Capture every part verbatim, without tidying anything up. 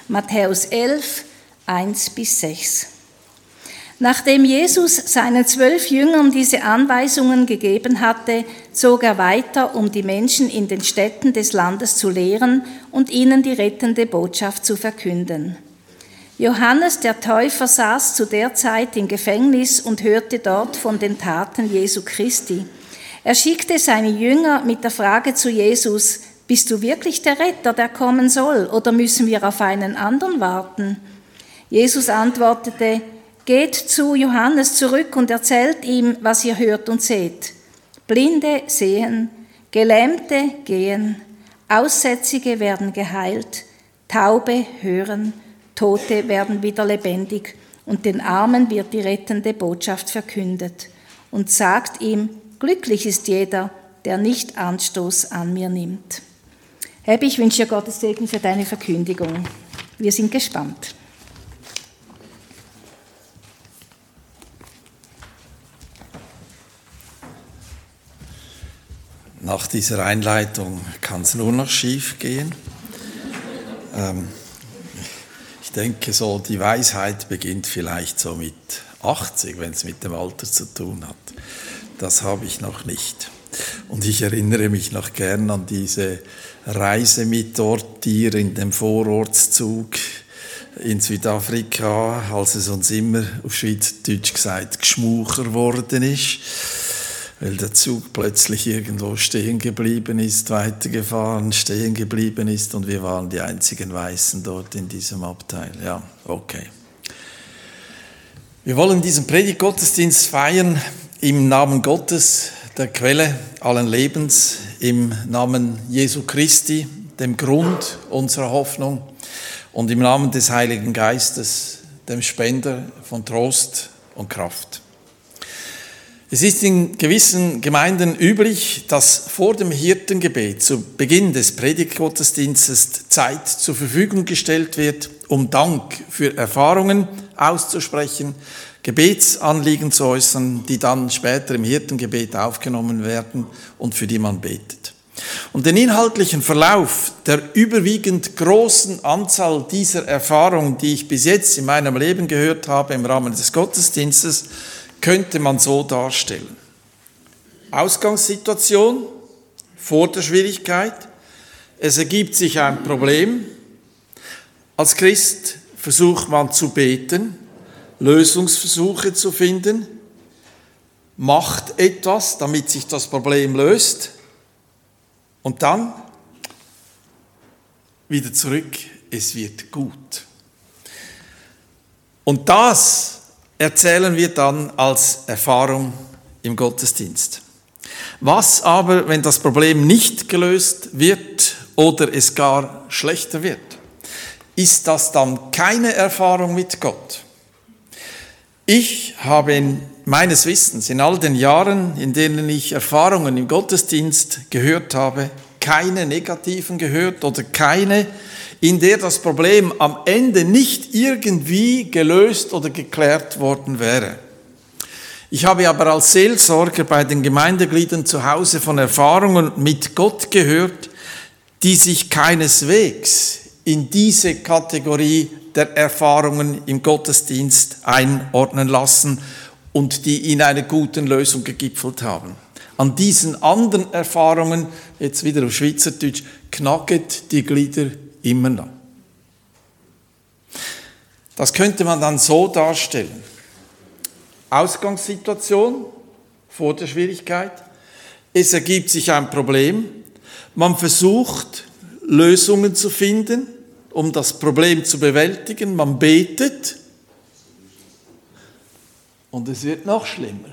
Matthäus elf, eins bis sechs. Nachdem Jesus seinen zwölf Jüngern diese Anweisungen gegeben hatte, zog er weiter, um die Menschen in den Städten des Landes zu lehren und ihnen die rettende Botschaft zu verkünden. Johannes der Täufer saß zu der Zeit im Gefängnis und hörte dort von den Taten Jesu Christi. Er schickte seine Jünger mit der Frage zu Jesus: Bist du wirklich der Retter, der kommen soll, oder müssen wir auf einen anderen warten? Jesus antwortete: Geht zu Johannes zurück und erzählt ihm, was ihr hört und seht. Blinde sehen, Gelähmte gehen, Aussätzige werden geheilt, Taube hören, Tote werden wieder lebendig und den Armen wird die rettende Botschaft verkündet. Und sagt ihm: Glücklich ist jeder, der nicht Anstoß an mir nimmt. Herr, ich wünsche dir Gottes Segen für deine Verkündigung. Wir sind gespannt. Nach dieser Einleitung kann es nur noch schief gehen. Ähm, ich denke, so die Weisheit beginnt vielleicht so mit achtzig, wenn es mit dem Alter zu tun hat. Das habe ich noch nicht. Und ich erinnere mich noch gern an diese Reise mit dort, dir in dem Vorortszug in Südafrika, als es uns immer auf Schweizerdeutsch gesagt geschmucher worden ist, weil der Zug plötzlich irgendwo stehen geblieben ist, weitergefahren, stehen geblieben ist und wir waren die einzigen Weißen dort in diesem Abteil. Ja, okay. Wir wollen diesen Predigtgottesdienst feiern im Namen Gottes, der Quelle allen Lebens, im Namen Jesu Christi, dem Grund unserer Hoffnung, und im Namen des Heiligen Geistes, dem Spender von Trost und Kraft. Es ist in gewissen Gemeinden üblich, dass vor dem Hirtengebet zu Beginn des Predigtgottesdienstes Zeit zur Verfügung gestellt wird, um Dank für Erfahrungen auszusprechen, Gebetsanliegen zu äußern, die dann später im Hirtengebet aufgenommen werden und für die man betet. Und den inhaltlichen Verlauf der überwiegend großen Anzahl dieser Erfahrungen, die ich bis jetzt in meinem Leben gehört habe im Rahmen des Gottesdienstes, könnte man so darstellen. Ausgangssituation vor der Schwierigkeit. Es ergibt sich ein Problem. Als Christ versucht man zu beten, Lösungsversuche zu finden, macht etwas, damit sich das Problem löst und dann wieder zurück, es wird gut. Und das erzählen wir dann als Erfahrung im Gottesdienst. Was aber, wenn das Problem nicht gelöst wird oder es gar schlechter wird? Ist das dann keine Erfahrung mit Gott? Ich habe in meines Wissens in all den Jahren, in denen ich Erfahrungen im Gottesdienst gehört habe, keine negativen gehört oder keine, in der das Problem am Ende nicht irgendwie gelöst oder geklärt worden wäre. Ich habe aber als Seelsorger bei den Gemeindegliedern zu Hause von Erfahrungen mit Gott gehört, die sich keineswegs in diese Kategorie der Erfahrungen im Gottesdienst einordnen lassen und die in einer guten Lösung gegipfelt haben. An diesen anderen Erfahrungen, jetzt wieder auf Schweizerdeutsch, knacket die Glieder immer noch. Das könnte man dann so darstellen. Ausgangssituation vor der Schwierigkeit. Es ergibt sich ein Problem. Man versucht, Lösungen zu finden, um das Problem zu bewältigen. Man betet und es wird noch schlimmer.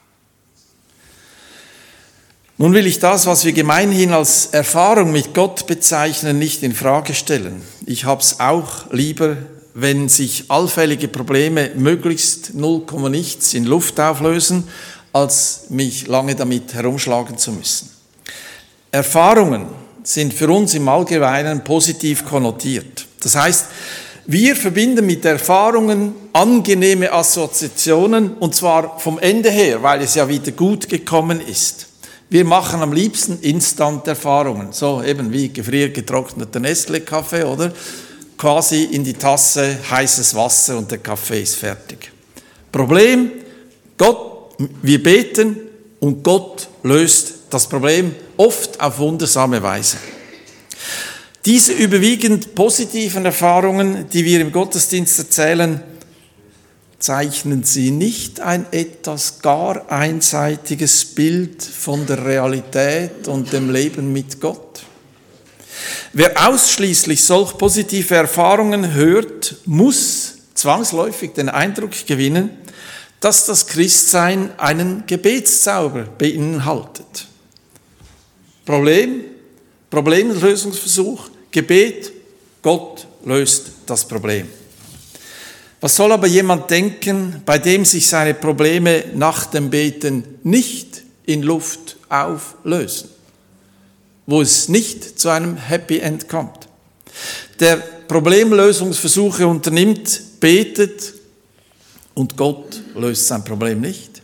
Nun will ich das, was wir gemeinhin als Erfahrung mit Gott bezeichnen, nicht in Frage stellen. Ich habe es auch lieber, wenn sich allfällige Probleme möglichst null Komma nichts in Luft auflösen, als mich lange damit herumschlagen zu müssen. Erfahrungen sind für uns im Allgemeinen positiv konnotiert. Das heißt, wir verbinden mit Erfahrungen angenehme Assoziationen, und zwar vom Ende her, weil es ja wieder gut gekommen ist. Wir machen am liebsten Instant-Erfahrungen, so eben wie gefriergetrockneter Nestle-Kaffee, oder? quasi in die Tasse heißes Wasser und der Kaffee ist fertig. Problem, Gott, wir beten und Gott löst das Problem oft auf wundersame Weise. Diese überwiegend positiven Erfahrungen, die wir im Gottesdienst erzählen, zeichnen sie nicht ein etwas gar einseitiges Bild von der Realität und dem Leben mit Gott? Wer ausschließlich solch positive Erfahrungen hört, muss zwangsläufig den Eindruck gewinnen, dass das Christsein einen Gebetszauber beinhaltet. Problem, Problemlösungsversuch, Gebet, Gott löst das Problem. Was soll aber jemand denken, bei dem sich seine Probleme nach dem Beten nicht in Luft auflösen, wo es nicht zu einem Happy End kommt? Der Problemlösungsversuche unternimmt, betet und Gott löst sein Problem nicht.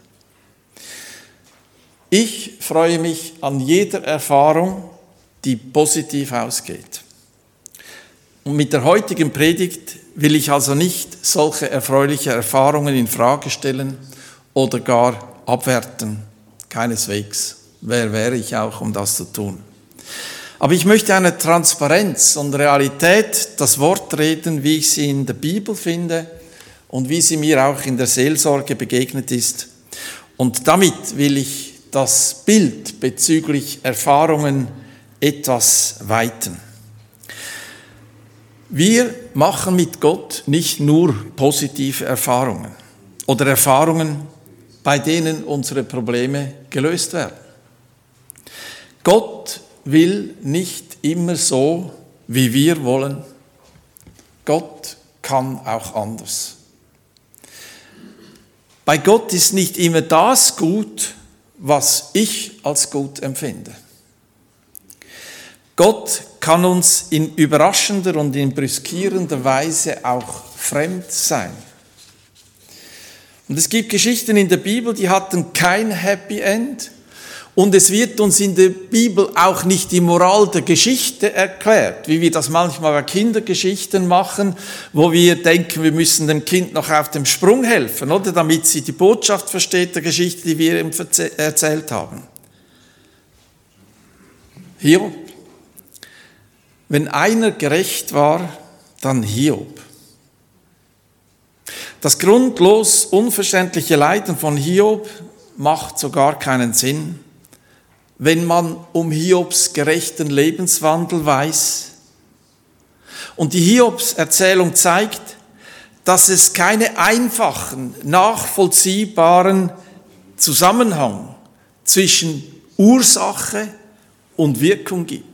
Ich freue mich an jeder Erfahrung, die positiv ausgeht. Und mit der heutigen Predigt will ich also nicht solche erfreuliche Erfahrungen in Frage stellen oder gar abwerten. Keineswegs. Wer wäre ich auch, um das zu tun? Aber ich möchte eine Transparenz und Realität, das Wort reden, wie ich sie in der Bibel finde und wie sie mir auch in der Seelsorge begegnet ist. Und damit will ich das Bild bezüglich Erfahrungen etwas weiten. Wir machen mit Gott nicht nur positive Erfahrungen oder Erfahrungen, bei denen unsere Probleme gelöst werden. Gott will nicht immer so, wie wir wollen. Gott kann auch anders. Bei Gott ist nicht immer das gut, was ich als gut empfinde. Gott kann uns in überraschender und in brüskierender Weise auch fremd sein. Und es gibt Geschichten in der Bibel, die hatten kein Happy End. Und es wird uns in der Bibel auch nicht die Moral der Geschichte erklärt, wie wir das manchmal bei Kindergeschichten machen, wo wir denken, wir müssen dem Kind noch auf dem Sprung helfen, oder, damit sie die Botschaft versteht der Geschichte, die wir ihm erzählt haben. Hiob. Wenn einer gerecht war, dann Hiob. Das grundlos unverständliche Leiden von Hiob macht sogar keinen Sinn, wenn man um Hiobs gerechten Lebenswandel weiß. Und die Hiobs-Erzählung zeigt, dass es keine einfachen, nachvollziehbaren Zusammenhang zwischen Ursache und Wirkung gibt.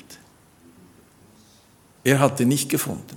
Er hat ihn nicht gefunden.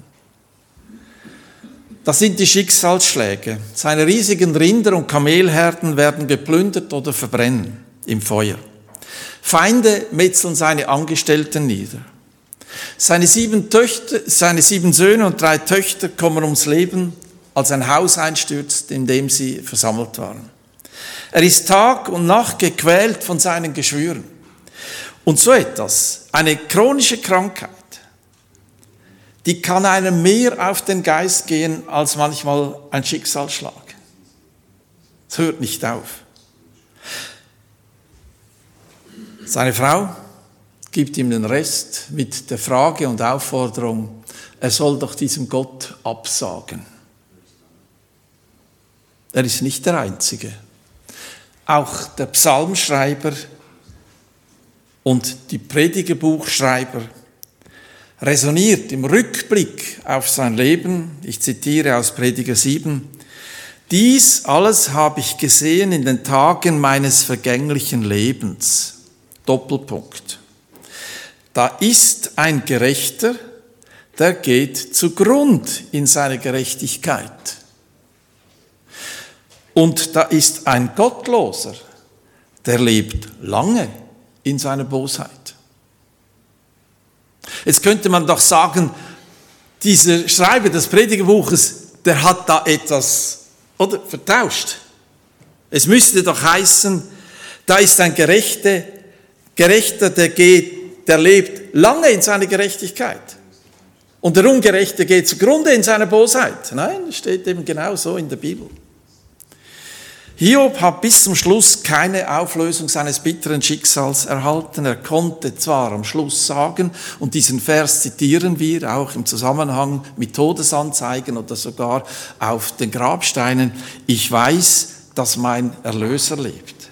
Das sind die Schicksalsschläge. Seine riesigen Rinder- und Kamelherden werden geplündert oder verbrennen im Feuer. Feinde metzeln seine Angestellten nieder. Seine sieben Töchter, seine sieben Söhne und drei Töchter kommen ums Leben, als ein Haus einstürzt, in dem sie versammelt waren. Er ist Tag und Nacht gequält von seinen Geschwüren. Und so etwas, eine chronische Krankheit, die kann einem mehr auf den Geist gehen als manchmal ein Schicksalsschlag. Es hört nicht auf. Seine Frau gibt ihm den Rest mit der Frage und Aufforderung, er soll doch diesem Gott absagen. Er ist nicht der Einzige. Auch der Psalmschreiber und die Predigerbuchschreiber resoniert im Rückblick auf sein Leben, ich zitiere aus Prediger sieben, dies alles habe ich gesehen in den Tagen meines vergänglichen Lebens. Doppelpunkt. Da ist ein Gerechter, der geht zugrund in seine Gerechtigkeit. Und da ist ein Gottloser, der lebt lange in seiner Bosheit. Jetzt könnte man doch sagen, dieser Schreiber des Predigerbuches, der hat da etwas, oder, vertauscht. Es müsste doch heißen, da ist ein Gerechter, Gerechter, der geht, der lebt lange in seiner Gerechtigkeit. Und der Ungerechte geht zugrunde in seiner Bosheit. Nein, das steht eben genau so in der Bibel. Hiob hat bis zum Schluss keine Auflösung seines bitteren Schicksals erhalten. Er konnte zwar am Schluss sagen, und diesen Vers zitieren wir auch im Zusammenhang mit Todesanzeigen oder sogar auf den Grabsteinen, ich weiß, dass mein Erlöser lebt.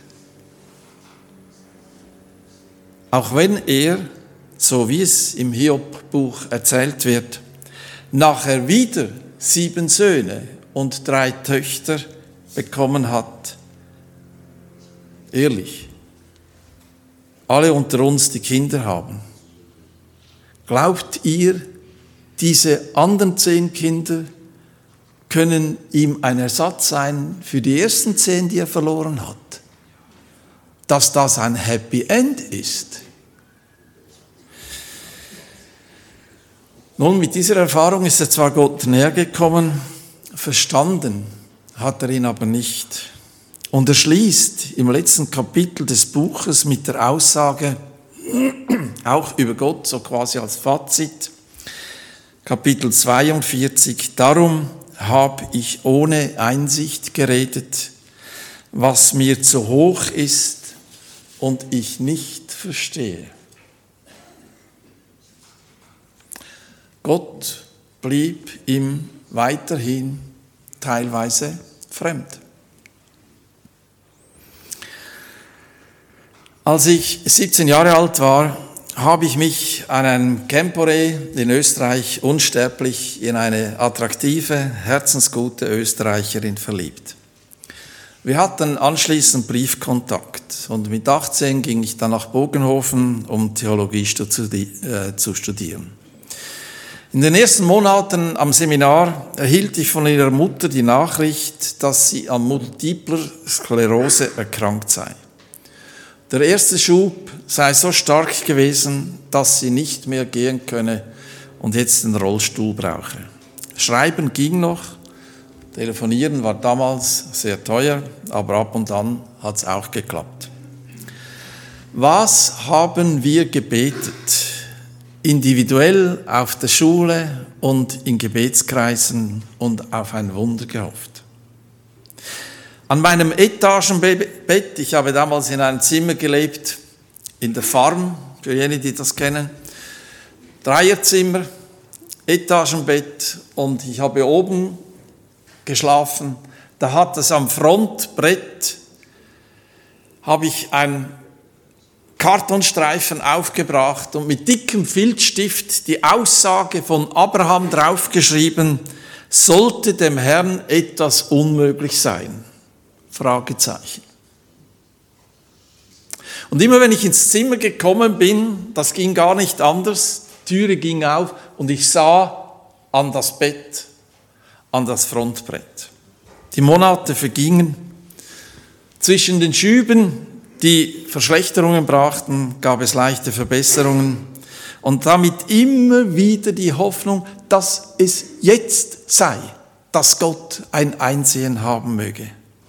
Auch wenn er, so wie es im Hiob-Buch erzählt wird, nachher wieder sieben Söhne und drei Töchter bekommen hat. Ehrlich, alle unter uns, die Kinder haben. Glaubt ihr, diese anderen zehn Kinder können ihm ein Ersatz sein für die ersten zehn, die er verloren hat? Dass das ein Happy End ist? Nun, mit dieser Erfahrung ist er zwar Gott näher gekommen, verstanden hat er ihn aber nicht. Und er schließt im letzten Kapitel des Buches mit der Aussage, auch über Gott, so quasi als Fazit, Kapitel zweiundvierzig, darum habe ich ohne Einsicht geredet, was mir zu hoch ist und ich nicht verstehe. Gott blieb ihm weiterhin teilweise fremd. Als ich siebzehn Jahre alt war, habe ich mich an einem Camporé in Österreich unsterblich in eine attraktive, herzensgute Österreicherin verliebt. Wir hatten anschließend Briefkontakt und mit achtzehn ging ich dann nach Bogenhofen, um Theologie zu studieren. In den ersten Monaten am Seminar erhielt ich von ihrer Mutter die Nachricht, dass sie an multipler Sklerose erkrankt sei. Der erste Schub sei so stark gewesen, dass sie nicht mehr gehen könne und jetzt den Rollstuhl brauche. Schreiben ging noch, telefonieren war damals sehr teuer, aber ab und an hat es auch geklappt. Was haben wir gebetet? Individuell auf der Schule und in Gebetskreisen und auf ein Wunder gehofft. An meinem Etagenbett, ich habe damals in einem Zimmer gelebt, in der Farm, für jene, die das kennen, Dreierzimmer, Etagenbett und ich habe oben geschlafen. Da hat es am Frontbrett, habe ich ein Kartonstreifen aufgebracht und mit dickem Filzstift die Aussage von Abraham draufgeschrieben, sollte dem Herrn etwas unmöglich sein? Fragezeichen. Und immer wenn ich ins Zimmer gekommen bin, das ging gar nicht anders, die Türe ging auf und ich sah an das Bett, an das Frontbrett. Die Monate vergingen. Zwischen den Schüben, die Verschlechterungen brachten, gab es leichte Verbesserungen und damit immer wieder die Hoffnung, dass es jetzt sei, dass Gott ein Einsehen haben möge.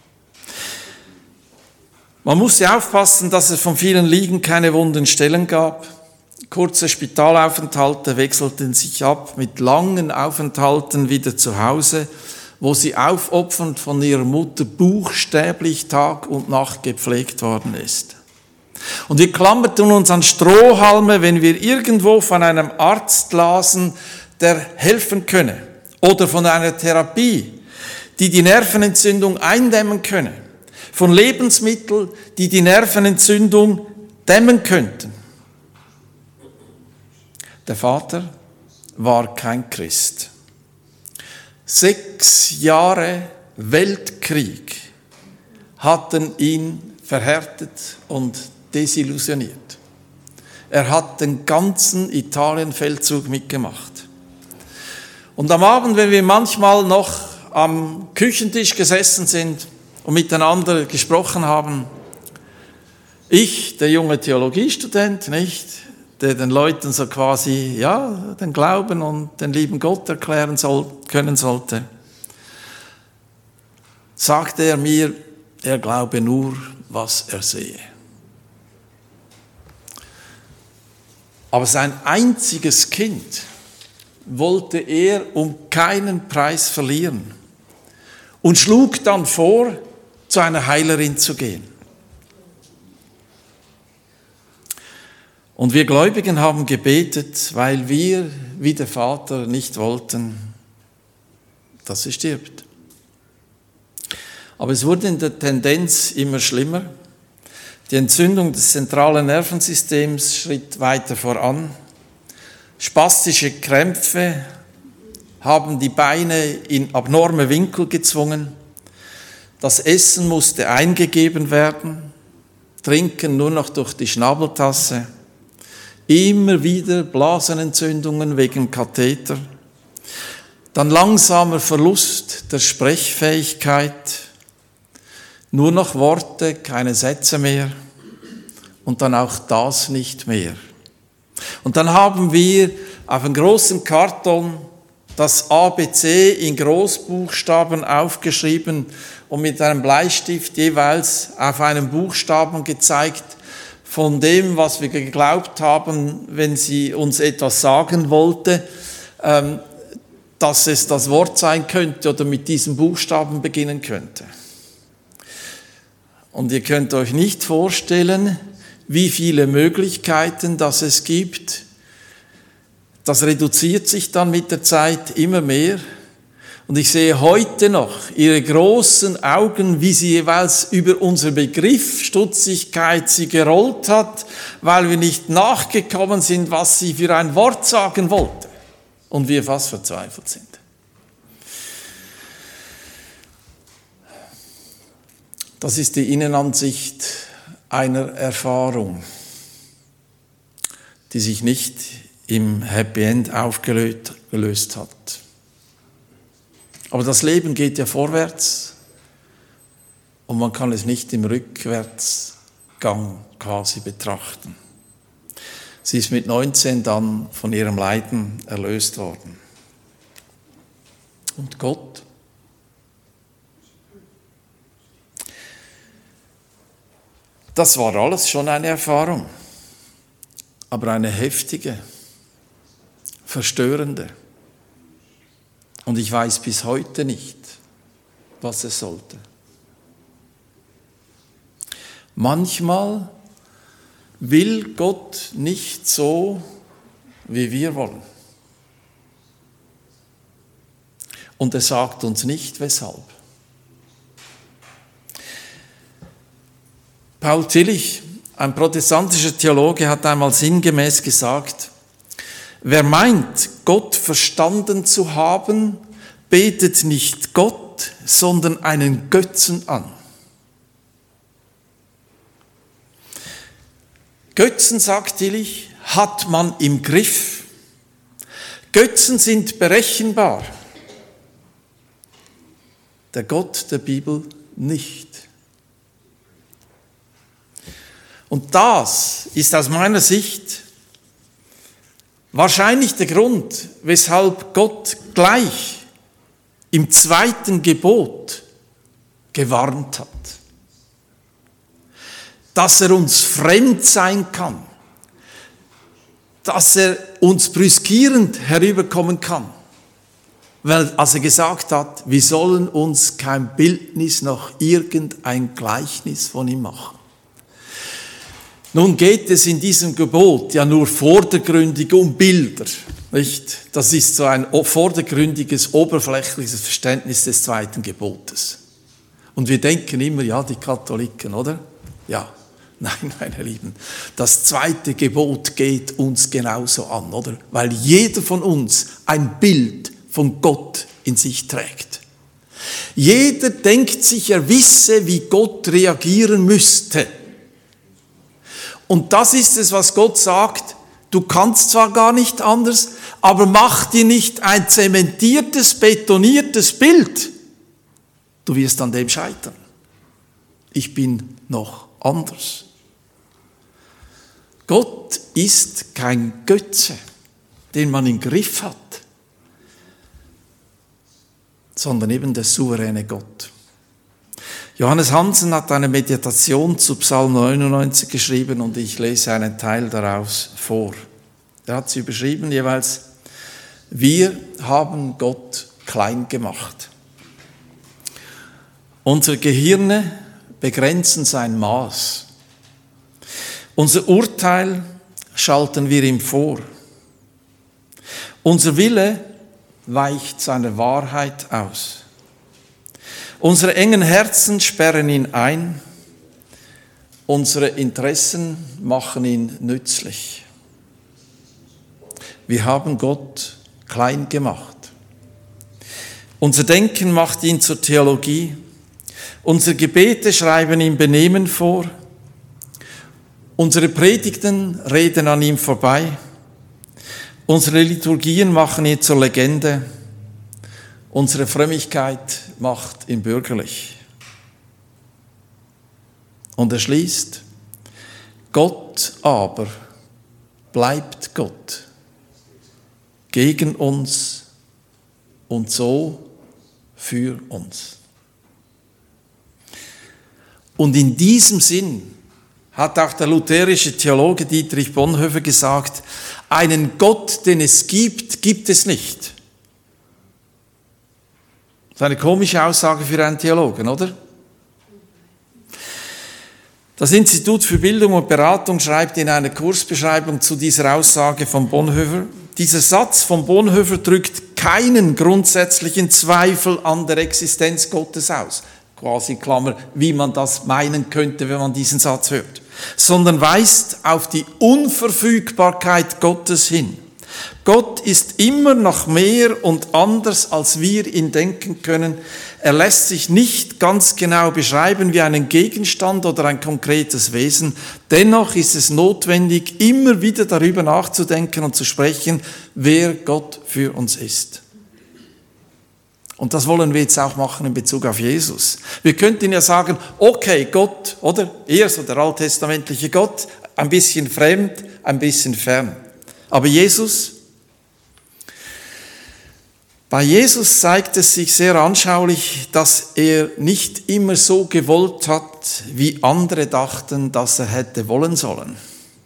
Man musste aufpassen, dass es von vielen Liegen keine wunden Stellen gab. Kurze Spitalaufenthalte wechselten sich ab mit langen Aufenthalten wieder zu Hause, wo sie aufopfernd von ihrer Mutter buchstäblich Tag und Nacht gepflegt worden ist. Und wir klammerten uns an Strohhalme, wenn wir irgendwo von einem Arzt lasen, der helfen könne, oder von einer Therapie, die die Nervenentzündung eindämmen könne, von Lebensmitteln, die die Nervenentzündung dämmen könnten. Der Vater war kein Christ. Sechs Jahre Weltkrieg hatten ihn verhärtet und desillusioniert. Er hat den ganzen Italienfeldzug mitgemacht. Und am Abend, wenn wir manchmal noch am Küchentisch gesessen sind und miteinander gesprochen haben, ich, der junge Theologiestudent, nicht, der den Leuten so quasi, ja, den Glauben und den lieben Gott erklären soll, können sollte, sagte er mir, er glaube nur, was er sehe. Aber sein einziges Kind wollte er um keinen Preis verlieren und schlug dann vor, zu einer Heilerin zu gehen. Und wir Gläubigen haben gebetet, weil wir, wie der Vater, nicht wollten, dass sie stirbt. Aber es wurde in der Tendenz immer schlimmer. Die Entzündung des zentralen Nervensystems schritt weiter voran. Spastische Krämpfe haben die Beine in abnorme Winkel gezwungen. Das Essen musste eingegeben werden, Trinken nur noch durch die Schnabeltasse. Immer wieder Blasenentzündungen wegen Katheter. Dann langsamer Verlust der Sprechfähigkeit. Nur noch Worte, keine Sätze mehr. Und dann auch das nicht mehr. Und dann haben wir auf einem großen Karton das A B C in Großbuchstaben aufgeschrieben und mit einem Bleistift jeweils auf einen Buchstaben gezeigt von dem, was wir geglaubt haben, wenn sie uns etwas sagen wollte, ähm, dass es das Wort sein könnte oder mit diesem Buchstaben beginnen könnte. Und ihr könnt euch nicht vorstellen, wie viele Möglichkeiten das es gibt. Das reduziert sich dann mit der Zeit immer mehr. Und ich sehe heute noch ihre großen Augen, wie sie jeweils über unseren Begriff Stutzigkeit sie gerollt hat, weil wir nicht nachgekommen sind, was sie für ein Wort sagen wollte. Und wir fast verzweifelt sind. Das ist die Innenansicht einer Erfahrung, die sich nicht im Happy End aufgelöst hat. Aber das Leben geht ja vorwärts und man kann es nicht im Rückwärtsgang quasi betrachten. Sie ist mit neunzehn dann von ihrem Leiden erlöst worden. Und Gott? Das war alles schon eine Erfahrung, aber eine heftige, verstörende. Und ich weiß bis heute nicht, was es sollte. Manchmal will Gott nicht so, wie wir wollen. Und er sagt uns nicht, weshalb. Paul Tillich, ein protestantischer Theologe, hat einmal sinngemäß gesagt, wer meint, Gott verstanden zu haben, betet nicht Gott, sondern einen Götzen an. Götzen, sagt Tillich, hat man im Griff. Götzen sind berechenbar. Der Gott der Bibel nicht. Und das ist aus meiner Sicht wahrscheinlich der Grund, weshalb Gott gleich im zweiten Gebot gewarnt hat. Dass er uns fremd sein kann, dass er uns brüskierend herüberkommen kann, weil als er gesagt hat, wir sollen uns kein Bildnis noch irgendein Gleichnis von ihm machen. Nun geht es in diesem Gebot ja nur vordergründig um Bilder, nicht? Das ist so ein vordergründiges, oberflächliches Verständnis des zweiten Gebotes. Und wir denken immer, ja, die Katholiken, oder? Ja, nein, meine Lieben, das zweite Gebot geht uns genauso an, oder? Weil jeder von uns ein Bild von Gott in sich trägt. Jeder denkt sich, er wisse, wie Gott reagieren müsste. Und das ist es, was Gott sagt, du kannst zwar gar nicht anders, aber mach dir nicht ein zementiertes, betoniertes Bild. Du wirst an dem scheitern. Ich bin noch anders. Gott ist kein Götze, den man im Griff hat, sondern eben der souveräne Gott. Johannes Hansen hat eine Meditation zu Psalm neunundneunzig geschrieben und ich lese einen Teil daraus vor. Er hat sie überschrieben jeweils, Wir haben Gott klein gemacht. Unsere Gehirne begrenzen sein Maß. Unser Urteil schalten wir ihm vor. Unser Wille weicht seiner Wahrheit aus. Unsere engen Herzen sperren ihn ein. Unsere Interessen machen ihn nützlich. Wir haben Gott klein gemacht. Unser Denken macht ihn zur Theologie. Unsere Gebete schreiben ihm Benehmen vor. Unsere Predigten reden an ihm vorbei. Unsere Liturgien machen ihn zur Legende. Unsere Frömmigkeit macht ihn bürgerlich. Und er schließt, Gott aber bleibt Gott gegen uns und so für uns. Und in diesem Sinn hat auch der lutherische Theologe Dietrich Bonhoeffer gesagt, einen Gott, den es gibt, gibt es nicht. Das ist eine komische Aussage für einen Theologen, oder? Das Institut für Bildung und Beratung schreibt in einer Kursbeschreibung zu dieser Aussage von Bonhoeffer, dieser Satz von Bonhoeffer drückt keinen grundsätzlichen Zweifel an der Existenz Gottes aus. Quasi Klammer, wie man das meinen könnte, wenn man diesen Satz hört, sondern weist auf die Unverfügbarkeit Gottes hin. Gott ist immer noch mehr und anders, als wir ihn denken können. Er lässt sich nicht ganz genau beschreiben wie einen Gegenstand oder ein konkretes Wesen. Dennoch ist es notwendig, immer wieder darüber nachzudenken und zu sprechen, wer Gott für uns ist. Und das wollen wir jetzt auch machen in Bezug auf Jesus. Wir könnten ja sagen, okay, Gott, oder? Eher so der alttestamentliche Gott, ein bisschen fremd, ein bisschen fern. Aber Jesus, bei Jesus zeigt es sich sehr anschaulich, dass er nicht immer so gewollt hat, wie andere dachten, dass er hätte wollen sollen.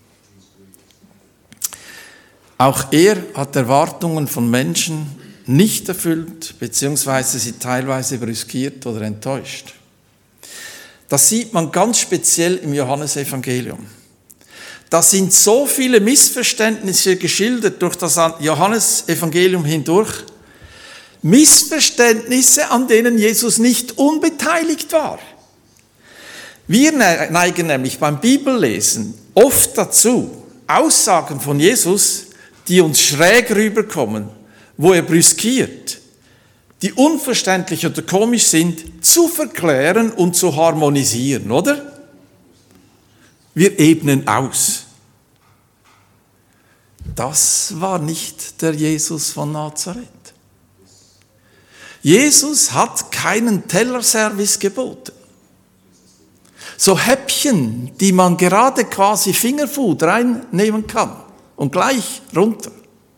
Auch er hat Erwartungen von Menschen nicht erfüllt, beziehungsweise sie teilweise brüskiert oder enttäuscht. Das sieht man ganz speziell im Johannesevangelium. Da sind so viele Missverständnisse geschildert durch das Johannesevangelium hindurch. Missverständnisse, an denen Jesus nicht unbeteiligt war. Wir neigen nämlich beim Bibellesen oft dazu, Aussagen von Jesus, die uns schräg rüberkommen, wo er brüskiert, die unverständlich oder komisch sind, zu verklären und zu harmonisieren, oder? Wir ebnen aus. Das war nicht der Jesus von Nazareth. Jesus hat keinen Tellerservice geboten. So Häppchen, die man gerade quasi Fingerfood reinnehmen kann und gleich runter.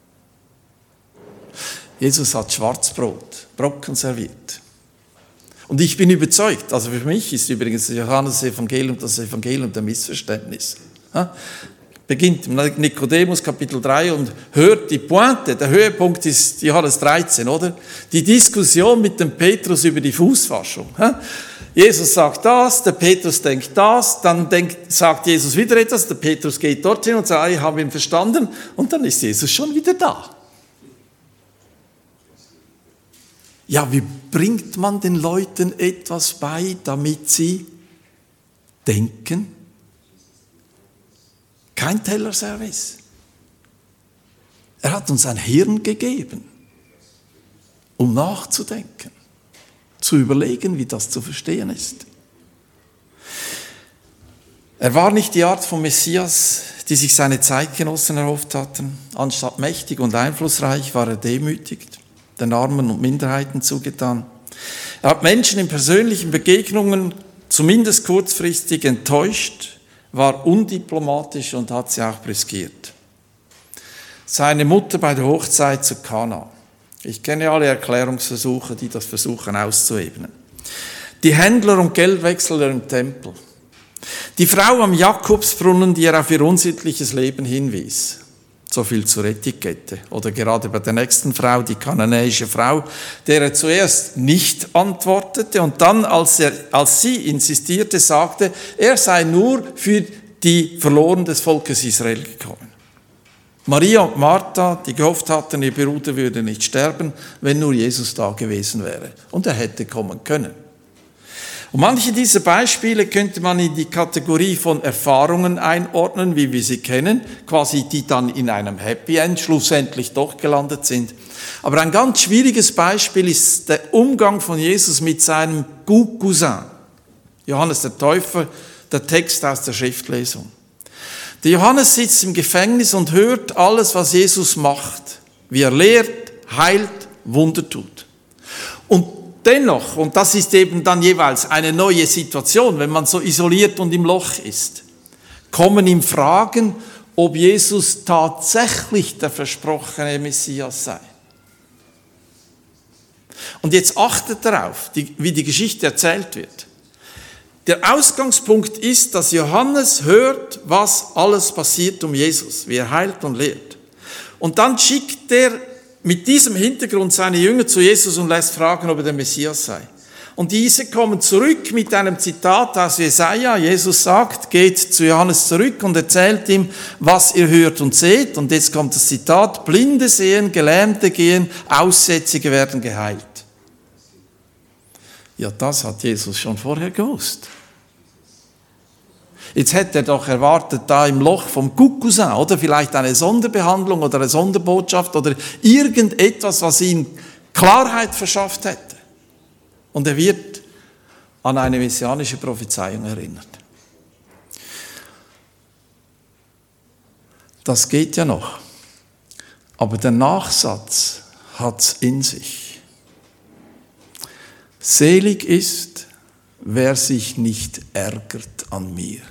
Jesus hat Schwarzbrot, Brocken serviert. Und ich bin überzeugt, also für mich ist übrigens das Johannesevangelium das Evangelium der Missverständnisse. Beginnt im Nikodemus Kapitel drei und hört die Pointe, der Höhepunkt ist Johannes dreizehn, oder? Die Diskussion mit dem Petrus über die Fußwaschung. Jesus sagt das, der Petrus denkt das, dann denkt, sagt Jesus wieder etwas, der Petrus geht dorthin und sagt, ich habe ihn verstanden, und dann ist Jesus schon wieder da. Ja, wie bringt man den Leuten etwas bei, damit sie denken? Kein Tellerservice. Er hat uns ein Hirn gegeben, um nachzudenken, zu überlegen, wie das zu verstehen ist. Er war nicht die Art von Messias, die sich seine Zeitgenossen erhofft hatten. Anstatt mächtig und einflussreich war er demütigt, den Armen und Minderheiten zugetan. Er hat Menschen in persönlichen Begegnungen zumindest kurzfristig enttäuscht, war undiplomatisch und hat sie auch brüskiert. Seine Mutter bei der Hochzeit zu Kana. Ich kenne alle Erklärungsversuche, die das versuchen auszuebnen. Die Händler und Geldwechsler im Tempel. Die Frau am Jakobsbrunnen, die er auf ihr unsittliches Leben hinwies. So viel zur Etikette. Oder gerade bei der nächsten Frau, die kananäische Frau, der er zuerst nicht antwortete und dann, als, er, als sie insistierte, sagte, er sei nur für die Verlorenen des Volkes Israel gekommen. Maria und Martha, die gehofft hatten, ihr Bruder würde nicht sterben, wenn nur Jesus da gewesen wäre. Und er hätte kommen können. Und manche dieser Beispiele könnte man in die Kategorie von Erfahrungen einordnen, wie wir sie kennen, quasi die dann in einem Happy End schlussendlich doch gelandet sind. Aber ein ganz schwieriges Beispiel ist der Umgang von Jesus mit seinem Cousin. Johannes der Täufer, der Text aus der Schriftlesung. Der Johannes sitzt im Gefängnis und hört alles, was Jesus macht, wie er lehrt, heilt, Wunder tut. Und dennoch, und das ist eben dann jeweils eine neue Situation, wenn man so isoliert und im Loch ist, kommen ihm Fragen, ob Jesus tatsächlich der versprochene Messias sei. Und jetzt achtet darauf, wie die Geschichte erzählt wird. Der Ausgangspunkt ist, dass Johannes hört, was alles passiert um Jesus, wie er heilt und lehrt. Und dann schickt er mit diesem Hintergrund seine Jünger zu Jesus und lässt fragen, ob er der Messias sei. Und diese kommen zurück mit einem Zitat aus Jesaja. Jesus sagt, geht zu Johannes zurück und erzählt ihm, was ihr hört und seht. Und jetzt kommt das Zitat, Blinde sehen, Gelähmte gehen, Aussätzige werden geheilt. Ja, das hat Jesus schon vorher gewusst. Jetzt hätte er doch erwartet, da im Loch vom Cousin, oder vielleicht eine Sonderbehandlung oder eine Sonderbotschaft oder irgendetwas, was ihm Klarheit verschafft hätte. Und er wird an eine messianische Prophezeiung erinnert. Das geht ja noch. Aber der Nachsatz hat's in sich. Selig ist, wer sich nicht ärgert an mir.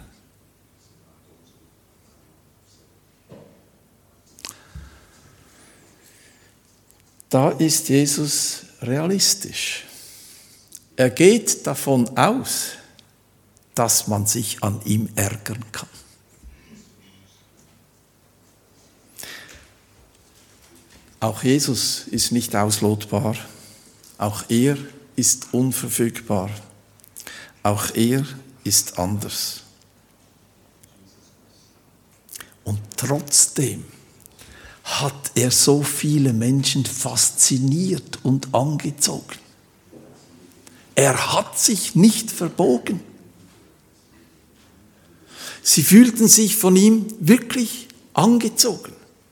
Da ist Jesus realistisch. Er geht davon aus, dass man sich an ihm ärgern kann. Auch Jesus ist nicht auslotbar. Auch er ist unverfügbar. Auch er ist anders. Und trotzdem hat er so viele Menschen fasziniert und angezogen. Er hat sich nicht verbogen. Sie fühlten sich von ihm wirklich angezogen.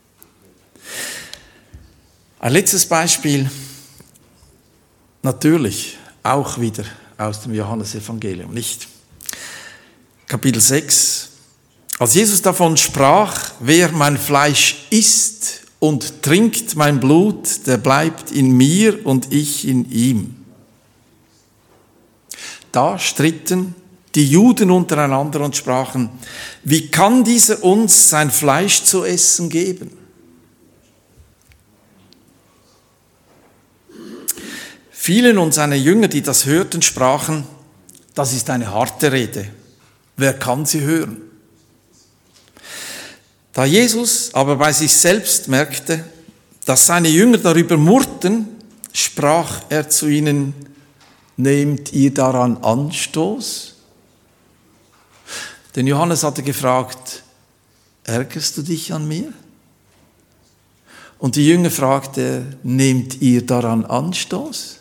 Ein letztes Beispiel, natürlich auch wieder aus dem Johannesevangelium, nicht? Kapitel sechs. Als Jesus davon sprach, wer mein Fleisch isst und trinkt mein Blut, der bleibt in mir und ich in ihm. Da stritten die Juden untereinander und sprachen, wie kann dieser uns sein Fleisch zu essen geben? Vielen und seine Jünger, die das hörten, sprachen, das ist eine harte Rede. Wer kann sie hören? Da Jesus aber bei sich selbst merkte, dass seine Jünger darüber murrten, sprach er zu ihnen, nehmt ihr daran Anstoß? Denn Johannes hatte gefragt, ärgerst du dich an mir? Und die Jünger fragte, nehmt ihr daran Anstoß?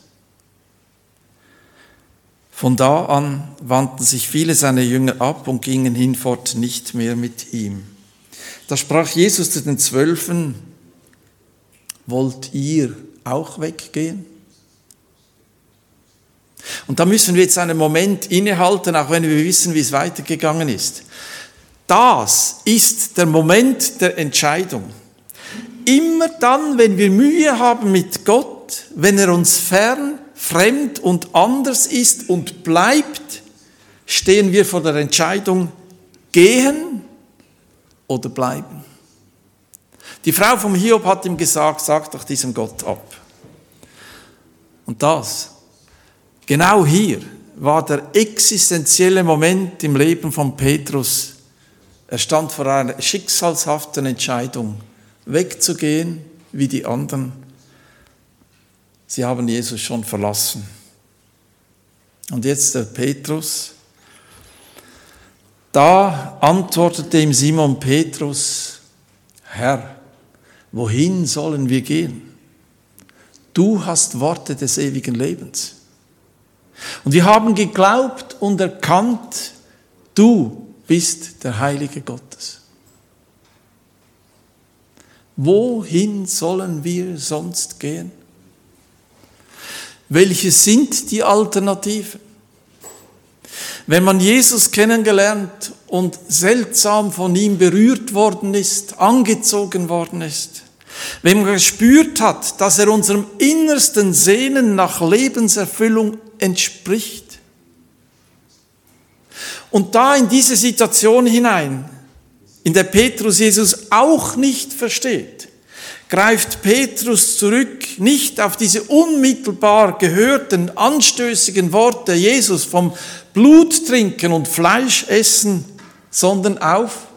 Von da an wandten sich viele seiner Jünger ab und gingen hinfort nicht mehr mit ihm. Da sprach Jesus zu den Zwölfen, wollt ihr auch weggehen? Und da müssen wir jetzt einen Moment innehalten, auch wenn wir wissen, wie es weitergegangen ist. Das ist der Moment der Entscheidung. Immer dann, wenn wir Mühe haben mit Gott, wenn er uns fern, fremd und anders ist und bleibt, stehen wir vor der Entscheidung, gehen oder bleiben. Die Frau vom Hiob hat ihm gesagt, sag doch diesem Gott ab. Und das, genau hier, war der existenzielle Moment im Leben von Petrus. Er stand vor einer schicksalshaften Entscheidung. wegzugehen wie die anderen. Sie haben Jesus schon verlassen. Und jetzt der Petrus. Da antwortete ihm Simon Petrus: Herr, wohin sollen wir gehen? Du hast Worte des ewigen Lebens. Und wir haben geglaubt und erkannt, du bist der Heilige Gottes. Wohin sollen wir sonst gehen? Welche sind die Alternativen? Wenn man Jesus kennengelernt und seltsam von ihm berührt worden ist, angezogen worden ist, wenn man gespürt hat, dass er unserem innersten Sehnen nach Lebenserfüllung entspricht. Und da in diese Situation hinein, in der Petrus Jesus auch nicht versteht, greift Petrus zurück, nicht auf diese unmittelbar gehörten, anstößigen Worte Jesus vom Blut trinken und Fleisch essen, sondern auf: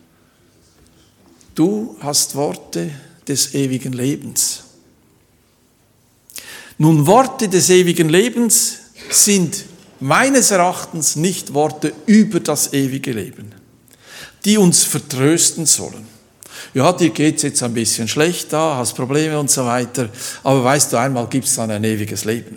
Du hast Worte des ewigen Lebens. Nun, Worte des ewigen Lebens sind meines Erachtens nicht Worte über das ewige Leben, die uns vertrösten sollen. Ja, dir geht's jetzt ein bisschen schlecht da, hast Probleme und so weiter, aber weißt du, einmal gibt's dann ein ewiges Leben.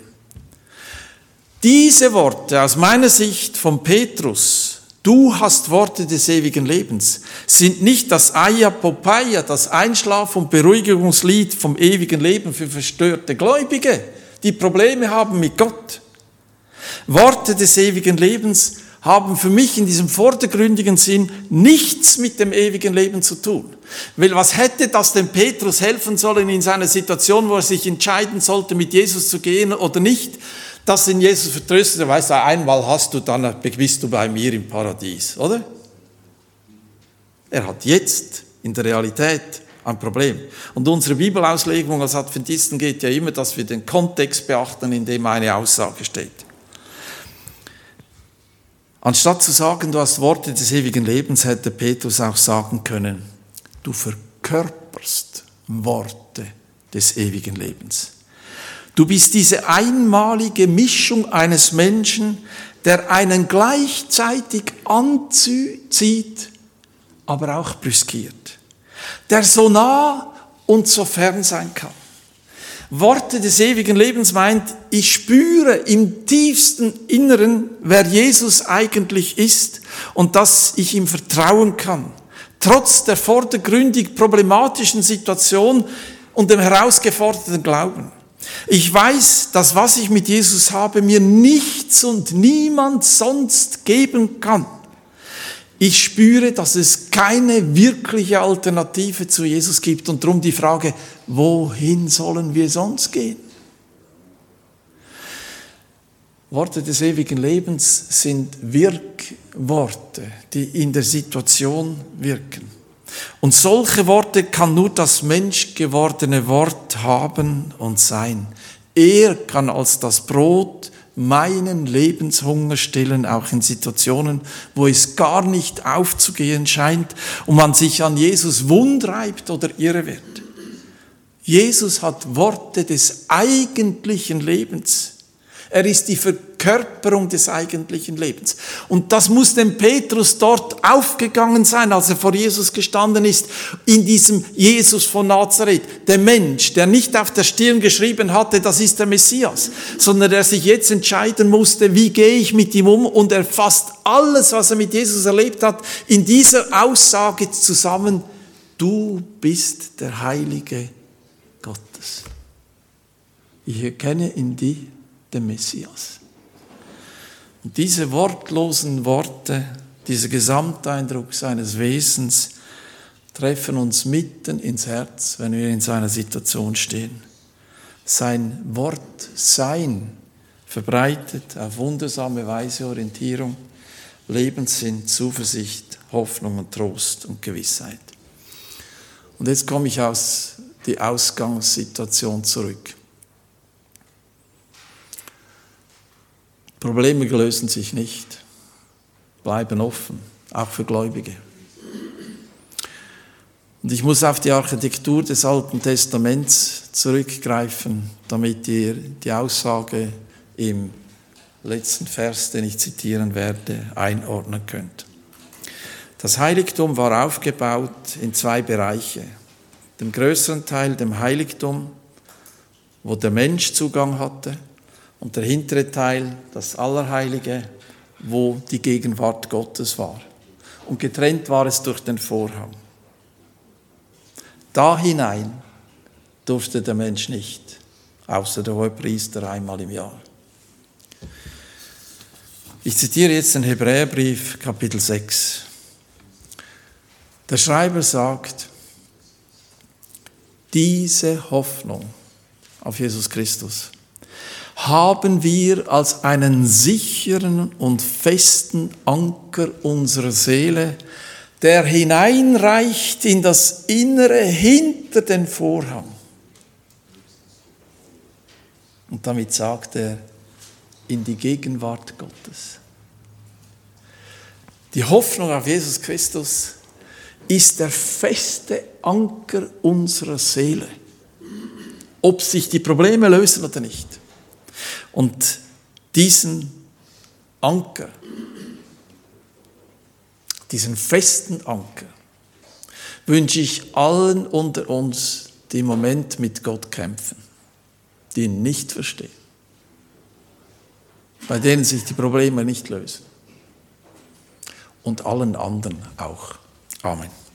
Diese Worte aus meiner Sicht von Petrus, du hast Worte des ewigen Lebens, sind nicht das Ayapopeia, das Einschlaf- und Beruhigungslied vom ewigen Leben für verstörte Gläubige, die Probleme haben mit Gott. Worte des ewigen Lebens haben für mich in diesem vordergründigen Sinn nichts mit dem ewigen Leben zu tun. Weil was hätte das dem Petrus helfen sollen in seiner Situation, wo er sich entscheiden sollte, mit Jesus zu gehen oder nicht, dass ihn Jesus vertröstet, er weiß, einmal hast du, dann bist du bei mir im Paradies, oder? Er hat jetzt in der Realität ein Problem. Und unsere Bibelauslegung als Adventisten geht ja immer, dass wir den Kontext beachten, in dem eine Aussage steht. Anstatt zu sagen, du hast Worte des ewigen Lebens, hätte Petrus auch sagen können, du verkörperst Worte des ewigen Lebens. Du bist diese einmalige Mischung eines Menschen, der einen gleichzeitig anzieht, aber auch brüskiert. Der so nah und so fern sein kann. Worte des ewigen Lebens meint, ich spüre im tiefsten Inneren, wer Jesus eigentlich ist und dass ich ihm vertrauen kann. Trotz der vordergründig problematischen Situation und dem herausgeforderten Glauben. Ich weiß, dass was ich mit Jesus habe, mir nichts und niemand sonst geben kann. Ich spüre, dass es keine wirkliche Alternative zu Jesus gibt und darum die Frage, wohin sollen wir sonst gehen? Worte des ewigen Lebens sind Wirkworte, die in der Situation wirken. Und solche Worte kann nur das menschgewordene Wort haben und sein. Er kann als das Brot meinen Lebenshunger stillen, auch in Situationen, wo es gar nicht aufzugehen scheint und man sich an Jesus wundreibt oder irre wird. Jesus hat Worte des eigentlichen Lebens. Er ist die Verkörperung des eigentlichen Lebens. Und das muss dem Petrus dort aufgegangen sein, als er vor Jesus gestanden ist, in diesem Jesus von Nazareth. Der Mensch, der nicht auf der Stirn geschrieben hatte, das ist der Messias, sondern der sich jetzt entscheiden musste, wie gehe ich mit ihm um, und er fasst alles, was er mit Jesus erlebt hat, in dieser Aussage zusammen: Du bist der Heilige Gottes. Ich erkenne in dir den Messias. Und diese wortlosen Worte, dieser Gesamteindruck seines Wesens treffen uns mitten ins Herz, wenn wir in seiner Situation stehen. Sein Wort, sein, verbreitet auf wundersame Weise Orientierung, Lebenssinn, Zuversicht, Hoffnung und Trost und Gewissheit. Und jetzt komme ich aus die Ausgangssituation zurück. Probleme lösen sich nicht, bleiben offen, auch für Gläubige. Und ich muss auf die Architektur des Alten Testaments zurückgreifen, damit ihr die Aussage im letzten Vers, den ich zitieren werde, einordnen könnt. Das Heiligtum war aufgebaut in zwei Bereiche. Dem größeren Teil, dem Heiligtum, wo der Mensch Zugang hatte, und der hintere Teil, das Allerheilige, wo die Gegenwart Gottes war. Und getrennt war es durch den Vorhang. Da hinein durfte der Mensch nicht, außer der Hohepriester einmal im Jahr. Ich zitiere jetzt den Hebräerbrief, Kapitel sechs. Der Schreiber sagt, diese Hoffnung auf Jesus Christus haben wir als einen sicheren und festen Anker unserer Seele, der hineinreicht in das Innere hinter den Vorhang. Und damit sagt er, in die Gegenwart Gottes. Die Hoffnung auf Jesus Christus ist der feste Anker unserer Seele, ob sich die Probleme lösen oder nicht. Und diesen Anker, diesen festen Anker, wünsche ich allen unter uns, die im Moment mit Gott kämpfen, die ihn nicht verstehen, bei denen sich die Probleme nicht lösen. Und allen anderen auch. Amen.